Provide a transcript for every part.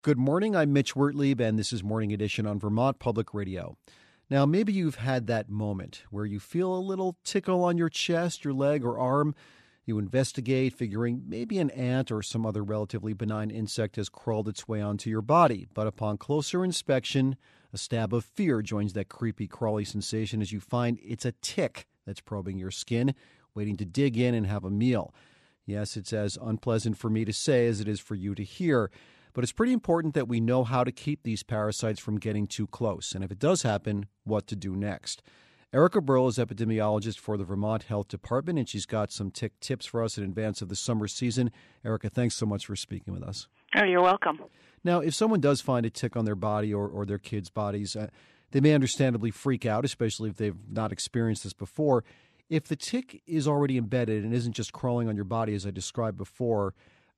Good morning. I'm Mitch Wertlieb, and this is Morning Edition on Vermont Public Radio. Now, maybe you've had that moment where you feel a little tickle on your chest, your leg, or arm. You investigate, figuring maybe an ant or some other relatively benign insect has crawled its way onto your body. But upon closer inspection, a stab of fear joins that creepy, crawly sensation as you find it's a tick that's probing your skin, waiting to dig in and have a meal. Yes, it's as unpleasant for me to say as it is for you to hear. But it's pretty important that we know how to keep these parasites from getting too close, and if it does happen, what to do next. Erica Burl is epidemiologist for the Vermont Health Department, and she's got some tick tips for us in advance of the summer season. Erica, thanks so much for speaking with us. Oh, you're welcome. Now, if someone does find a tick on their body or their kids' bodies, they may understandably freak out, especially if they've not experienced this before. If the tick is already embedded and isn't just crawling on your body, as I described before,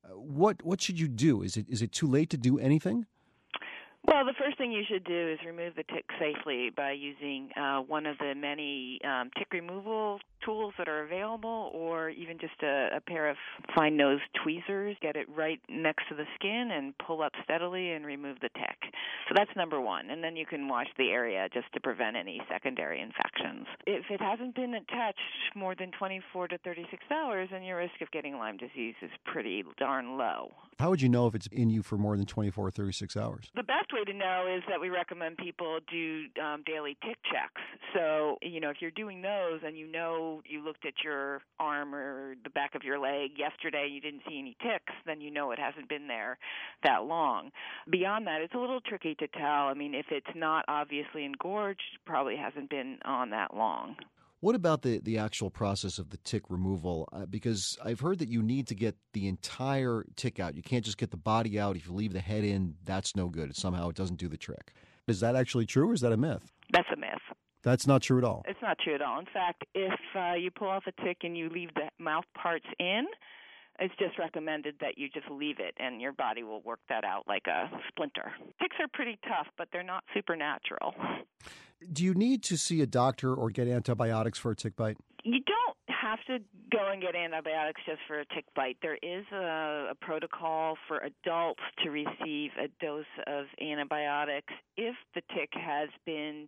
what should you do? Is it too late to do anything? Well, the first thing you should do is remove the tick safely by using one of the many tick removal tools that are available, or even just a pair of fine-nosed tweezers. Get it right next to the skin and pull up steadily and remove the tick. So that's number one. And then you can wash the area just to prevent any secondary infections. If it hasn't been attached more than 24 to 36 hours, then your risk of getting Lyme disease is pretty darn low. How would you know if it's in you for more than 24 or 36 hours? The best way to know is that we recommend people do daily tick checks. So, if you're doing those and you looked at your arm or the back of your leg yesterday and you didn't see any ticks, then you know it hasn't been there that long. Beyond that, it's a little tricky to tell. I mean, if it's not obviously engorged, it probably hasn't been on that long. What about the actual process of the tick removal? Because I've heard that you need to get the entire tick out. You can't just get the body out. If you leave the head in, that's no good. Somehow it doesn't do the trick. Is that actually true, or is that a myth? That's a myth. That's not true at all? It's not true at all. In fact, if you pull off a tick and you leave the mouth parts in, it's just recommended that you just leave it, and your body will work that out like a splinter. Ticks are pretty tough, but they're not supernatural. Do you need to see a doctor or get antibiotics for a tick bite? You don't have to go and get antibiotics just for a tick bite. There is a protocol for adults to receive a dose of antibiotics if the tick has been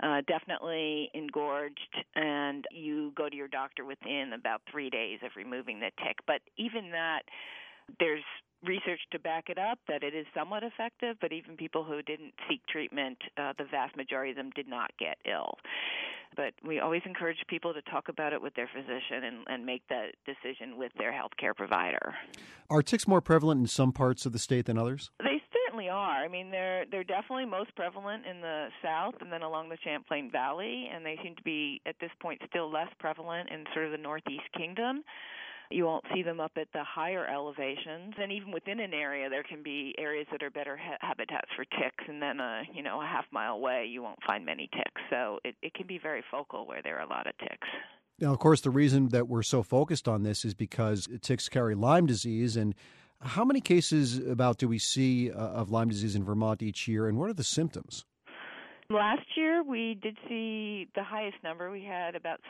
definitely engorged, and you go to your doctor within about 3 days of removing the tick. But even that, there's research to back it up that it is somewhat effective, but even people who didn't seek treatment, the vast majority of them did not get ill. But we always encourage people to talk about it with their physician and make that decision with their healthcare provider. Are ticks more prevalent in some parts of the state than others? They certainly are. I mean, they're definitely most prevalent in the south and then along the Champlain Valley, and they seem to be, at this point, still less prevalent in sort of the Northeast Kingdom. You won't see them up at the higher elevations, and even within an area, there can be areas that are better habitats for ticks, and then a half mile away, you won't find many ticks. So it can be very focal where there are a lot of ticks. Now, of course, the reason that we're so focused on this is because ticks carry Lyme disease. And how many cases about do we see of Lyme disease in Vermont each year, and what are the symptoms? Last year, we did see the highest number. We had about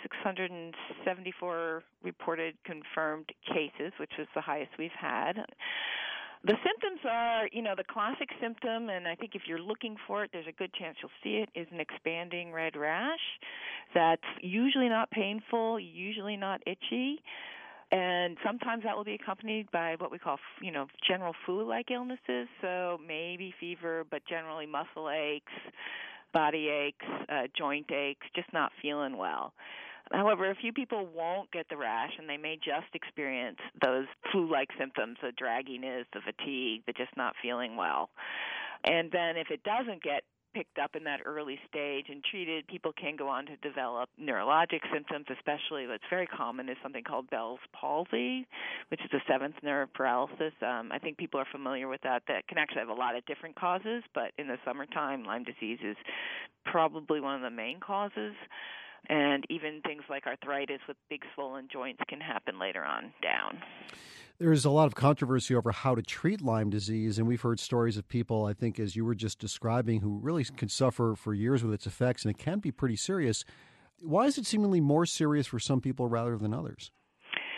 674 reported confirmed cases, which was the highest we've had. The symptoms are, the classic symptom, and I think if you're looking for it, there's a good chance you'll see it, is an expanding red rash that's usually not painful, usually not itchy. And sometimes that will be accompanied by what we call, general flu-like illnesses, so maybe fever, but generally muscle aches, body aches, joint aches, just not feeling well. However, a few people won't get the rash, and they may just experience those flu-like symptoms, the dragginess, the fatigue, the just not feeling well. And then if it doesn't get picked up in that early stage and treated, people can go on to develop neurologic symptoms, especially what's very common is something called Bell's palsy, which is the seventh nerve paralysis. I think people are familiar with that. That can actually have a lot of different causes, but in the summertime, Lyme disease is probably one of the main causes. And even things like arthritis with big swollen joints can happen later on down. There's a lot of controversy over how to treat Lyme disease, and we've heard stories of people, I think, as you were just describing, who really can suffer for years with its effects, and it can be pretty serious. Why is it seemingly more serious for some people rather than others?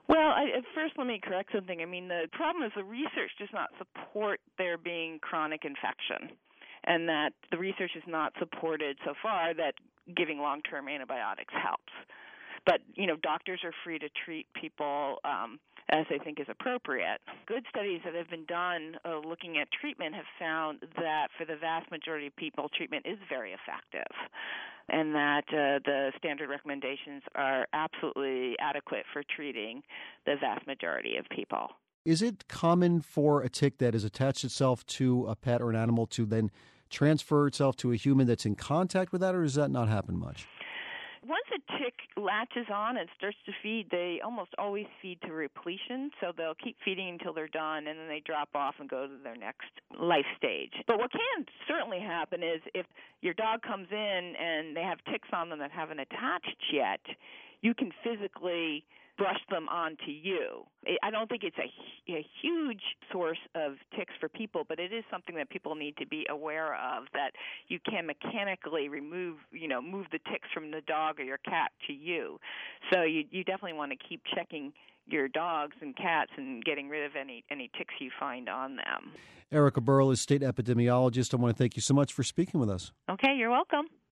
Well, first let me correct something. I mean, the problem is the research does not support there being chronic infection, and that the research has not supported so far that giving long-term antibiotics helps. But, doctors are free to treat people as they think is appropriate. Good studies that have been done looking at treatment have found that for the vast majority of people, treatment is very effective, and that the standard recommendations are absolutely adequate for treating the vast majority of people. Is it common for a tick that has attached itself to a pet or an animal to then transfer itself to a human that's in contact with that, or does that not happen much? Once a tick latches on and starts to feed, they almost always feed to repletion, so they'll keep feeding until they're done, and then they drop off and go to their next life stage. But what can certainly happen is if your dog comes in and they have ticks on them that haven't attached yet, you can physically brush them onto you. I don't think it's a huge source of ticks for people, but it is something that people need to be aware of, that you can mechanically move the ticks from the dog or your cat to you. So you definitely want to keep checking your dogs and cats and getting rid of any ticks you find on them. Erica Burl is state epidemiologist. I want to thank you so much for speaking with us. Okay, you're welcome.